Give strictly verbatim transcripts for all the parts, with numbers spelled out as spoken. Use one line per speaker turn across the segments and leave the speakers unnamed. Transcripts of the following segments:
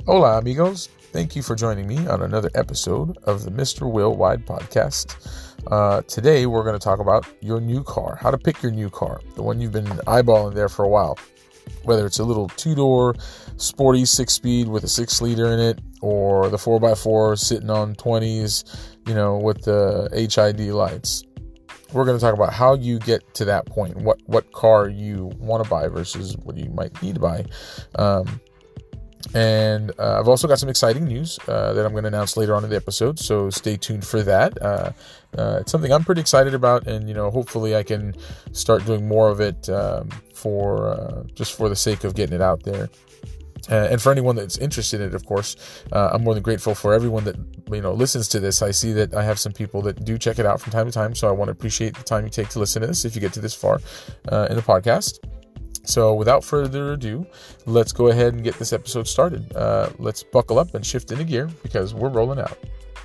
Hola, amigos. Thank you for joining me on another episode of the Mister Will Wide podcast. Uh, today, we're going to talk about your new car, how to pick your new car, the one you've been eyeballing there for a while. Whether it's a little two-door, sporty six-speed with a six-liter in it, or the four by four sitting on twenties, you know, with the H I D lights. We're going to talk about how you get to that point, what what car you want to buy versus what you might need to buy. Um, and uh, I've also got some exciting news uh, that I'm going to announce later on in the episode, so stay tuned for that. Uh, uh, it's something I'm pretty excited about, and you know, hopefully I can start doing more of it um, for uh, just for the sake of getting it out there. Uh, and for anyone that's interested in it, of course, uh, I'm more than grateful for everyone that, you know, listens to this. I see that I have some people that do check it out from time to time, so I want to appreciate the time you take to listen to this if you get to this far uh, in the podcast. So without further ado, let's go ahead and get this episode started. Uh, let's buckle up and shift into gear because we're rolling out.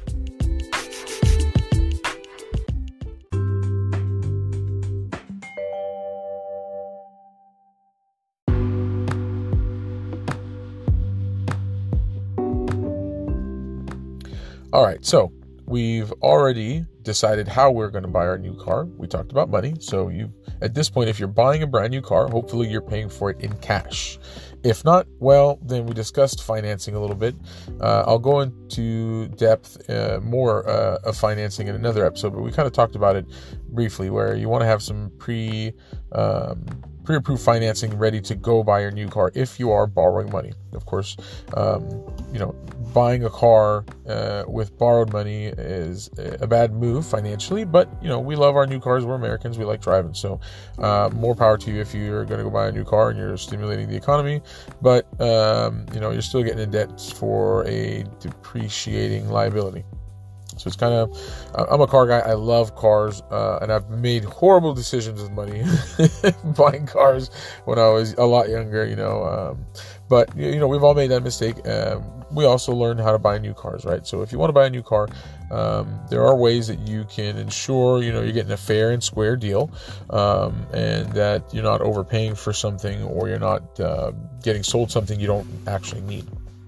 All right, so we've already decided how we're going to buy our new car. We talked about money. So you, at this point, if you're buying a brand new car, hopefully you're paying for it in cash. If not, well, then we discussed financing a little bit. Uh, I'll go into depth uh, more uh, of financing in another episode, but we kind of talked about it briefly, where you want to have some pre um, pre-approved financing ready to go buy your new car if you are borrowing money. Of course, um, you know, buying a car uh, with borrowed money is a bad move financially, but you know, we love our new cars. We're Americans. We like driving. So uh, more power to you if you're going to go buy a new car and you're stimulating the economy, but um, you know, you're still getting in debt for a depreciating liability. So it's kind of, I'm a car guy. I love cars, uh, and I've made horrible decisions with money buying cars when I was a lot younger, you know, um, but you know, we've all made that mistake. Um, we also learned how to buy new cars, right? So if you want to buy a new car, um, there are ways that you can ensure, you know, you're getting a fair and square deal, um, and that you're not overpaying for something, or you're not uh, getting sold something you don't actually need.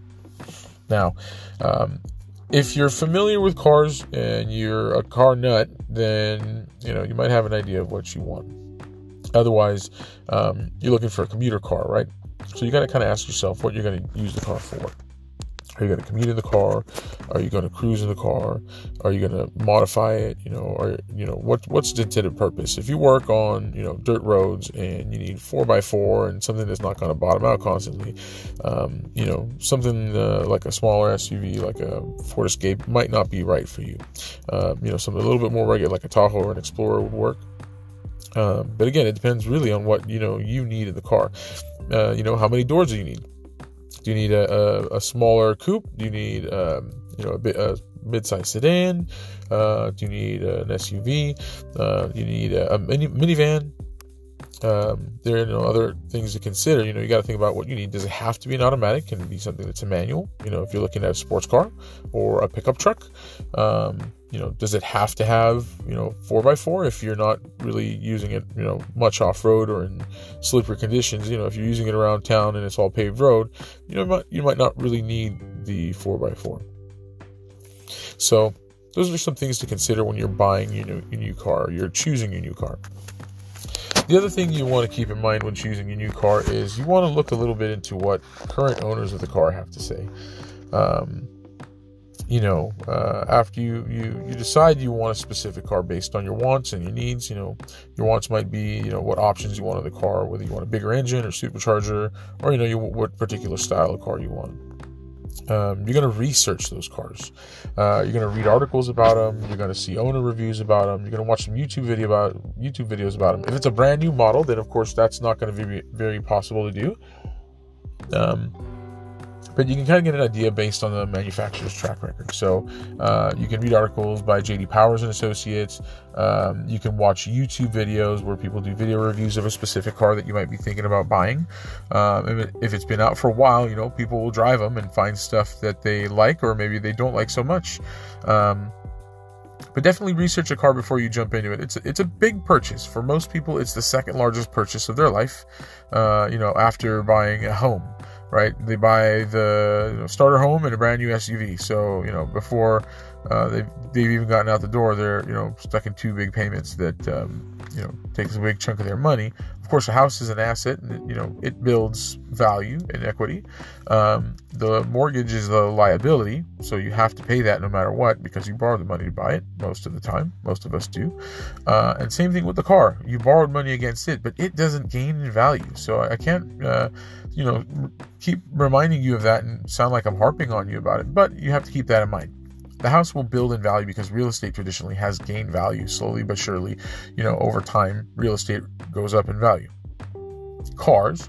Now, um, if you're familiar with cars and you're a car nut, then, you know, you might have an idea of what you want. Otherwise, um, you're looking for a commuter car, right? So you got to kind of ask yourself what you're going to use the car for. Are you going to commute in the car? Are you going to cruise in the car? Are you going to modify it? You know, or, you know, what, what's the intended purpose? If you work on, you know, dirt roads and you need four by four and something that's not going to bottom out constantly, um, you know, something uh, like a smaller S U V, like a Ford Escape, might not be right for you. Uh, you know, something a little bit more rugged, like a Tahoe or an Explorer would work. Um, but again, it depends really on what, you know, you need in the car. Uh, you know, how many doors do you need? Do you need a, a, a smaller coupe? Do you need, um, you know, a, bit, a mid-size sedan? Uh, do you need an S U V? Uh, do you need a, a mini, minivan? Um, there are, you know, other things to consider. You know, you got to think about what you need. Does it have to be an automatic? Can it be something that's a manual? You know, if you're looking at a sports car or a pickup truck, um, you know, does it have to have, you know, four by four if you're not really using it, you know, much off-road or in slippery conditions? You know, if you're using it around town and it's all paved road, you know, you might, you might not really need the four by four. So those are some things to consider when you're buying your new, your new car, or you're choosing your new car. The other thing you want to keep in mind when choosing your new car is you want to look a little bit into what current owners of the car have to say. Um, you know, uh, after you, you, you decide you want a specific car based on your wants and your needs, you know, your wants might be, you know, what options you want in the car, whether you want a bigger engine or supercharger, or, you know, you, what particular style of car you want. Um, you're going to research those cars. Uh, you're going to read articles about them. You're going to see owner reviews about them. You're going to watch some YouTube video about YouTube videos about them. If it's a brand new model, then of course that's not going to be very possible to do. Um, but you can kind of get an idea based on the manufacturer's track record. So uh, you can read articles by J D Powers and Associates. Um, you can watch YouTube videos where people do video reviews of a specific car that you might be thinking about buying. Um, if, it, if it's been out for a while, you know, people will drive them and find stuff that they like, or maybe they don't like so much. Um, but definitely research a car before you jump into it. It's a, it's a big purchase. For most people, it's the second largest purchase of their life, uh, you know, after buying a home. right? They buy the you know, starter home and a brand new S U V. So, you know, before uh, they've, they've even gotten out the door, they're, you know, stuck in two big payments that, um, you know, takes a big chunk of their money. Of course, a house is an asset, and, it, you know, it builds value and equity. Um, the mortgage is the liability, so you have to pay that no matter what because you borrowed the money to buy it most of the time. Most of us do. Uh, and same thing with the car. You borrowed money against it, but it doesn't gain in value. So I can't, uh, you know, keep reminding you of that and sound like I'm harping on you about it, but you have to keep that in mind. The house will build in value because real estate traditionally has gained value slowly but surely. You know, over time, real estate goes up in value. Cars,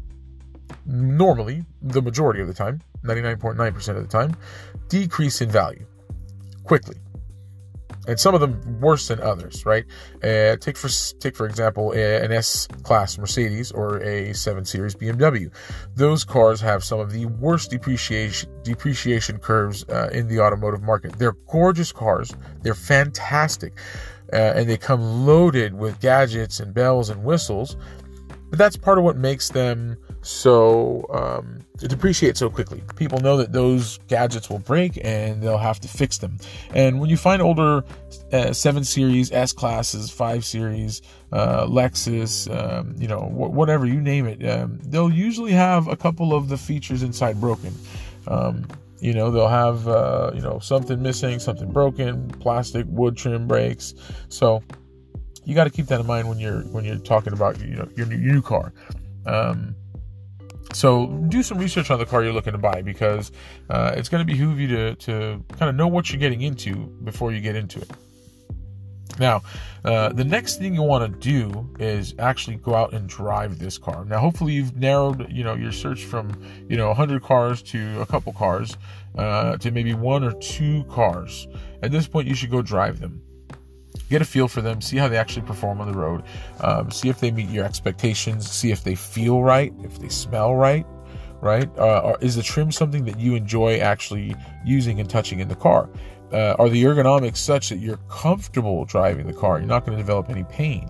normally, the majority of the time, ninety-nine point nine percent of the time, decrease in value quickly. And some of them worse than others, right? Uh, take for take for example a, an S-Class Mercedes or a seven series B M W. Those cars have some of the worst depreciation depreciation curves uh, in the automotive market. They're gorgeous cars. They're fantastic, uh, and they come loaded with gadgets and bells and whistles. But that's part of what makes them so um, depreciate so quickly. People know that those gadgets will break and they'll have to fix them. And when you find older uh, seven series, S classes, five series, uh, Lexus, um, you know, wh- whatever, you name it, um, they'll usually have a couple of the features inside broken. Um, you know, they'll have, uh, you know, something missing, something broken, plastic, wood trim brakes. So you got to keep that in mind when you're when you're talking about you know your new, your new car. Um, so do some research on the car you're looking to buy because uh, it's going to behoove you to to kind of know what you're getting into before you get into it. Now, uh, the next thing you want to do is actually go out and drive this car. Now, hopefully you've narrowed, you know, your search from, you know, one hundred cars to a couple cars uh, to maybe one or two cars. At this point, you should go drive them. Get a feel for them, see how they actually perform on the road, um, see if they meet your expectations, see if they feel right, if they smell right, right? Uh, or is the trim something that you enjoy actually using and touching in the car? Uh, are the ergonomics such that you're comfortable driving the car? You're not going to develop any pain.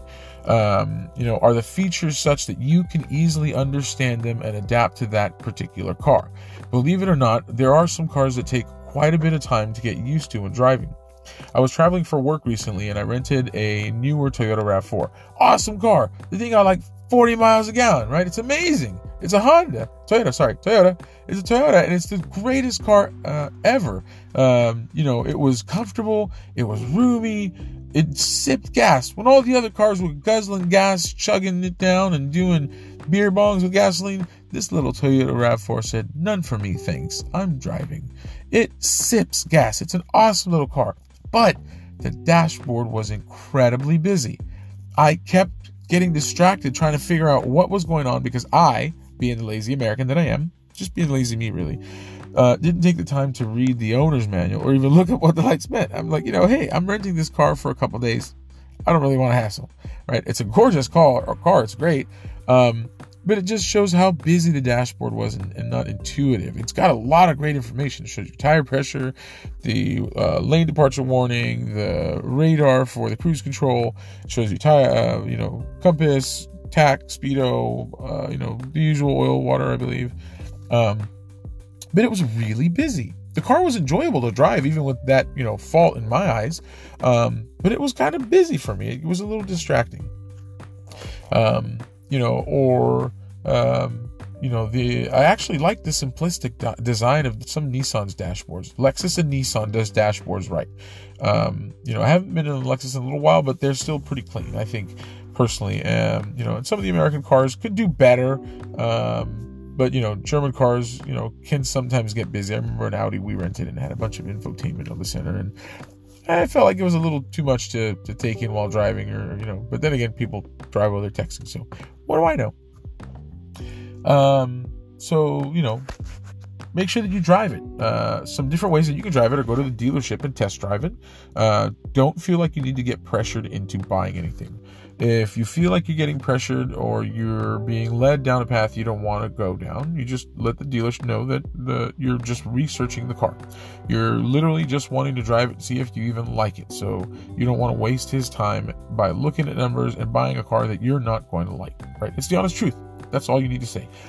Um, you know, are the features such that you can easily understand them and adapt to that particular car? Believe it or not, there are some cars that take quite a bit of time to get used to when driving. I was traveling for work recently and I rented a newer Toyota RAV four. Awesome car. The thing got like forty miles a gallon, right? It's amazing. It's a Honda. Toyota, sorry. Toyota. It's a Toyota and it's the greatest car uh, ever. Um, you know, it was comfortable. It was roomy. It sipped gas. When all the other cars were guzzling gas, chugging it down and doing beer bongs with gasoline, this little Toyota RAV four said, none for me, thanks. I'm driving. It sips gas. It's an awesome little car. But the dashboard was incredibly busy. I kept getting distracted trying to figure out what was going on because I, being the lazy American that I am, just being lazy me really, uh, didn't take the time to read the owner's manual or even look at what the lights meant. I'm like, you know, hey, I'm renting this car for a couple days. I don't really want to hassle, right? It's a gorgeous car, or car. It's great. Um, But it just shows how busy the dashboard was and, and not intuitive. It's got a lot of great information. It shows your tire pressure, the uh, lane departure warning, the radar for the cruise control. It shows you tire, uh, you know, compass, tack, speedo, uh, you know, the usual oil, water, I believe. Um, but it was really busy. The car was enjoyable to drive, even with that, you know, fault in my eyes. Um, but it was kind of busy for me. It was a little distracting. Um, you know, or, um, you know, the, I actually like the simplistic do- design of some Nissan's dashboards. Lexus and Nissan does dashboards right. Um, you know, I haven't been in a Lexus in a little while, but they're still pretty clean, I think, personally. Um, you know, and some of the American cars could do better. Um, but, you know, German cars, you know, can sometimes get busy. I remember an Audi we rented and had a bunch of infotainment on the center, and I felt like it was a little too much to, to take in while driving, or, you know, but then again, people drive while they're texting, so what do I know? Um, so, you know, make sure that you drive it. Uh, some different ways that you can drive it are go to the dealership and test drive it. Uh, don't feel like you need to get pressured into buying anything. If you feel like you're getting pressured or you're being led down a path you don't want to go down, you just let the dealership know that the you're just researching the car. You're literally just wanting to drive it and see if you even like it. So you don't want to waste his time by looking at numbers and buying a car that you're not going to like, right? It's the honest truth. That's all you need to say.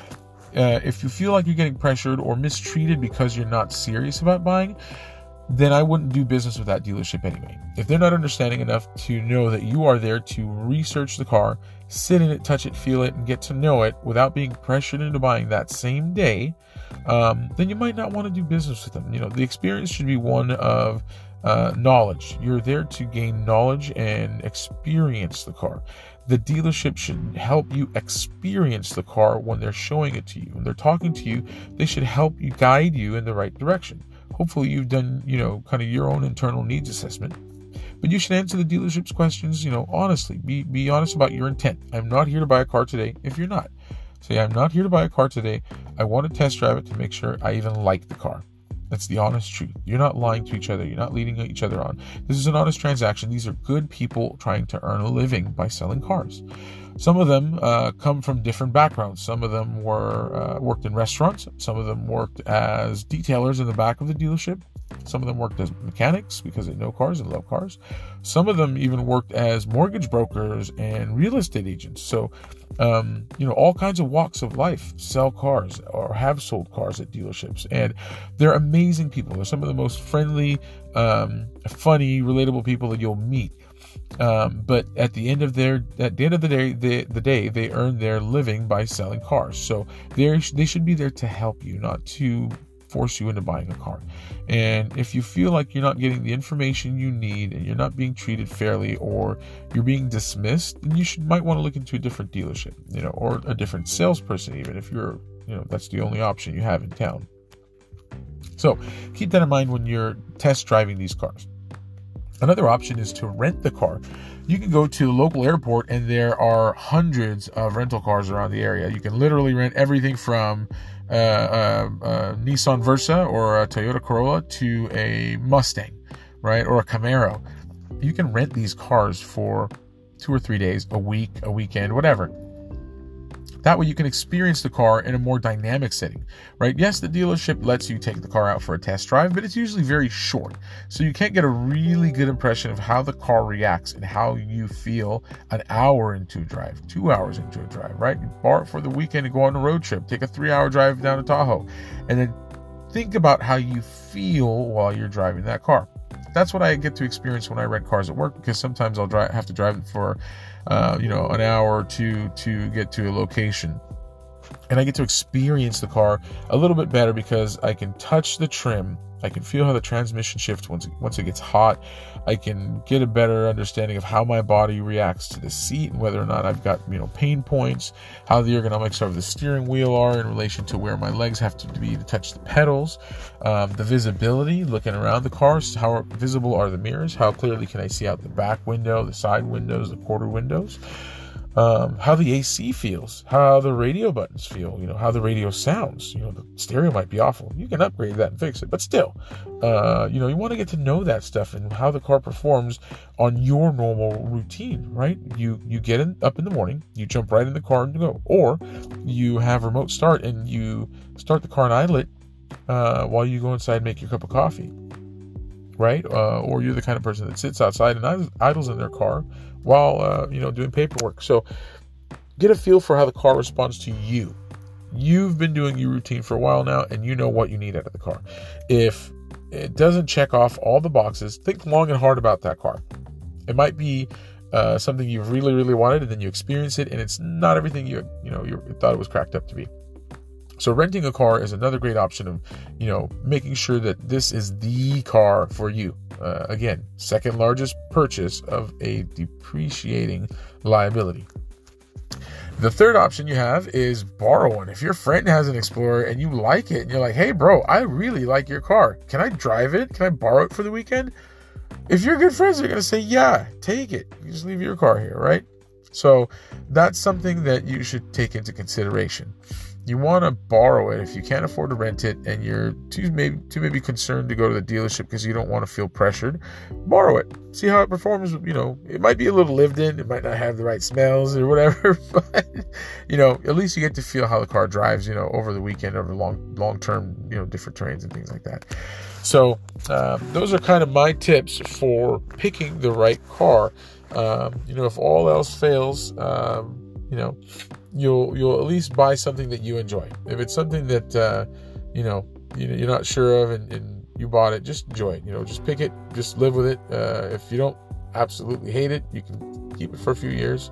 uh, if you feel like you're getting pressured or mistreated because you're not serious about buying, then I wouldn't do business with that dealership anyway. If they're not understanding enough to know that you are there to research the car, sit in it, touch it, feel it, and get to know it without being pressured into buying that same day, um, then you might not want to do business with them. You know, the experience should be one of uh, knowledge. You're there to gain knowledge and experience the car. The dealership should help you experience the car when they're showing it to you. When they're talking to you, they should help you, guide you in the right direction. Hopefully you've done, you know, kind of your own internal needs assessment. But you should answer the dealership's questions, you know, honestly. Be be honest about your intent. I'm not here to buy a car today if you're not. Say, I'm not here to buy a car today. I want to test drive it to make sure I even like the car. That's the honest truth. You're not lying to each other. You're not leading each other on. This is an honest transaction. These are good people trying to earn a living by selling cars. Some of them uh, come from different backgrounds. Some of them were uh, worked in restaurants. Some of them worked as detailers in the back of the dealership. Some of them worked as mechanics because they know cars and love cars. Some of them even worked as mortgage brokers and real estate agents. So, um, you know, all kinds of walks of life sell cars or have sold cars at dealerships. And they're amazing people. They're some of the most friendly, um, funny, relatable people that you'll meet. Um, but at the end of their, at the end of the day, they, the day, they earn their living by selling cars. So they they should be there to help you, not to force you into buying a car. And if you feel like you're not getting the information you need and you're not being treated fairly or you're being dismissed, then you should might want to look into a different dealership, you know, or a different salesperson, even if you're, you know, that's the only option you have in town. So keep that in mind when you're test driving these cars. Another option is to rent the car. You can go to the local airport and there are hundreds of rental cars around the area. You can literally rent everything from uh, uh, uh, Nissan Versa or a Toyota Corolla to a Mustang, right? Or a Camaro. You can rent these cars for two or three days, a week, a weekend, whatever. That way you can experience the car in a more dynamic setting, right? Yes, the dealership lets you take the car out for a test drive, but it's usually very short. So you can't get a really good impression of how the car reacts and how you feel an hour into a drive, two hours into a drive, right? You borrow it for the weekend and go on a road trip, take a three hour drive down to Tahoe, and then think about how you feel while you're driving that car. That's what I get to experience when I rent cars at work, because sometimes I'll drive, have to drive it for, uh, you know, an hour or two to get to a location. And I get to experience the car a little bit better because I can touch the trim. I can feel how the transmission shifts once it, once it gets hot. I can get a better understanding of how my body reacts to the seat and whether or not I've got, you know, pain points, how the ergonomics of the steering wheel are in relation to where my legs have to be to touch the pedals, um, the visibility, looking around the car, how visible are the mirrors, how clearly can I see out the back window, the side windows, the quarter windows. Um, how the A C feels, how the radio buttons feel, you know, how the radio sounds. You know, the stereo might be awful. You can upgrade that and fix it, but still, uh, you know, you want to get to know that stuff and how the car performs on your normal routine, right? You you get in, up in the morning, you jump right in the car and go, or you have remote start and you start the car and idle it uh, while you go inside and make your cup of coffee, right? Uh, or you're the kind of person that sits outside and idles in their car while, uh, you know, doing paperwork. So get a feel for how the car responds to you. You've been doing your routine for a while now, and you know what you need out of the car. If it doesn't check off all the boxes, think long and hard about that car. It might be uh, something you really, really wanted, and then you experience it, and it's not everything you, you know, you thought it was cracked up to be. So renting a car is another great option of, you know, making sure that this is the car for you. Uh, again, second largest purchase of a depreciating liability. The third option you have is borrow one. If your friend has an Explorer and you like it and you're like, hey bro, I really like your car. Can I drive it? Can I borrow it for the weekend? If you're good friends, they're going to say, yeah, take it. You just leave your car here, right? So that's something that you should take into consideration. You want to borrow it if you can't afford to rent it and you're too maybe too maybe concerned to go to the dealership because you don't want to feel pressured. Borrow it. See how it performs. You know, it might be a little lived in. It might not have the right smells or whatever, but, you know, at least you get to feel how the car drives, you know, over the weekend, over long, long-term, you know, different terrains and things like that. So um, those are kind of my tips for picking the right car. Um, you know, if all else fails, um, you know, you'll you'll at least buy something that you enjoy. If it's something that uh, you know you're not sure of and, and you bought it, just enjoy it. You know, just pick it, just live with it. Uh, if you don't absolutely hate it, you can keep it for a few years.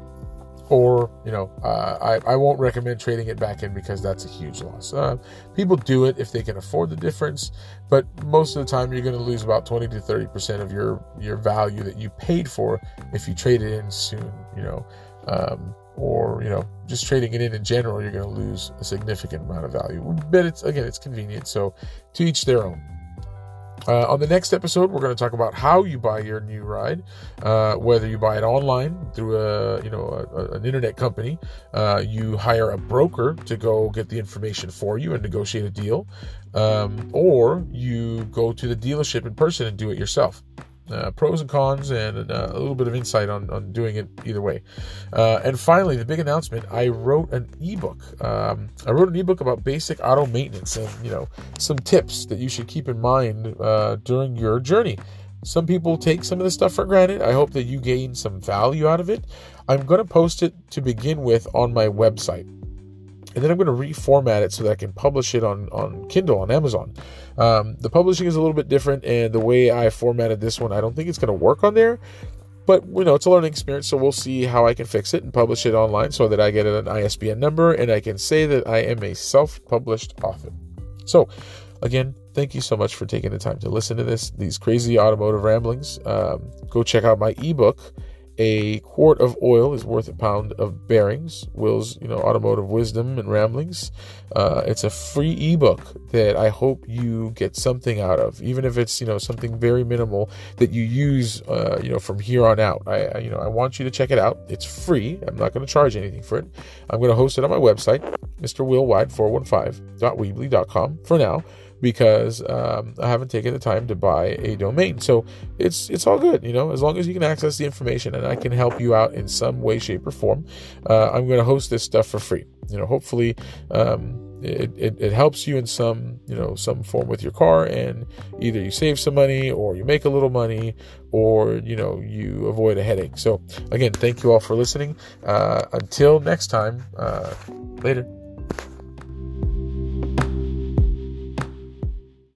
Or, you know, uh, I, I won't recommend trading it back in because that's a huge loss. Uh, people do it if they can afford the difference, but most of the time you're going to lose about twenty to thirty percent of your, your value that you paid for if you trade it in soon, you know, um, or, you know, just trading it in in general, you're going to lose a significant amount of value. But it's, again, it's convenient. So to each their own. Uh, on the next episode, we're going to talk about how you buy your new ride, uh, whether you buy it online through a, you know, a, a, an internet company, uh, you hire a broker to go get the information for you and negotiate a deal, um, or you go to the dealership in person and do it yourself. Uh, pros and cons, and uh, a little bit of insight on, on doing it either way. Uh, and finally, the big announcement, I wrote an ebook. Um, I wrote an ebook about basic auto maintenance and, you know, some tips that you should keep in mind uh, during your journey. Some people take some of this stuff for granted. I hope that you gain some value out of it. I'm going to post it to begin with on my website. And then I'm going to reformat it so that I can publish it on, on Kindle, on Amazon. Um, the publishing is a little bit different, and the way I formatted this one, I don't think it's going to work on there. But, you know, it's a learning experience, so we'll see how I can fix it and publish it online so that I get an I S B N number and I can say that I am a self-published author. So, again, thank you so much for taking the time to listen to this, these crazy automotive ramblings. Um, go check out my ebook. A quart of oil is worth a pound of bearings. Will's, you know, automotive wisdom and ramblings. Uh, it's a free ebook that I hope you get something out of, even if it's, you know, something very minimal that you use, uh, you know, from here on out. I, I, you know, I want you to check it out. It's free. I'm not going to charge anything for it. I'm going to host it on my website, Mister Will Wide four one five dot weebly dot com for now, because um, I haven't taken the time to buy a domain. So it's it's all good, you know, as long as you can access the information and I can help you out in some way, shape, or form. Uh, I'm going to host this stuff for free. You know, hopefully um, it, it, it helps you in some, you know, some form with your car, and either you save some money or you make a little money, or, you know, you avoid a headache. So again, thank you all for listening. Uh, until next time, uh, later.